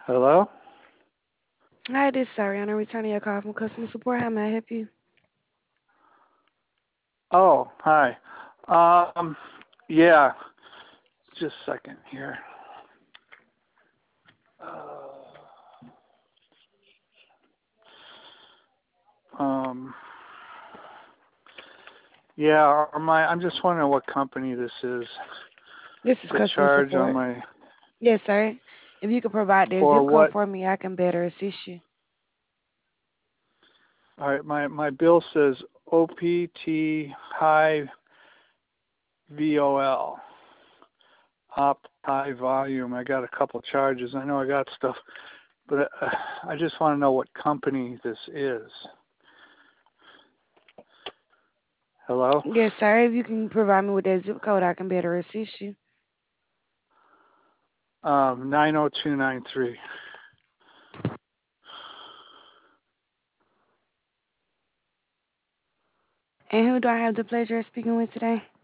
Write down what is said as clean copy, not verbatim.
Hello? Hi, this is Ariana returning your call from customer support. How may I help you? Oh, hi. Um, yeah, just a second here. Um, yeah, I'm just wondering what company this is. This is The customer charge on support. my, Yes, sir. If you could provide their for zip code what? for me, I can better assist you. All right, my bill says OPT high VOL, op high volume. I got a couple charges. I know I got stuff, but I just want to know what company this is. Hello? Yes, sir. If you can provide me with that zip code, I can better assist you. 90293. And who do I have the pleasure of speaking with today?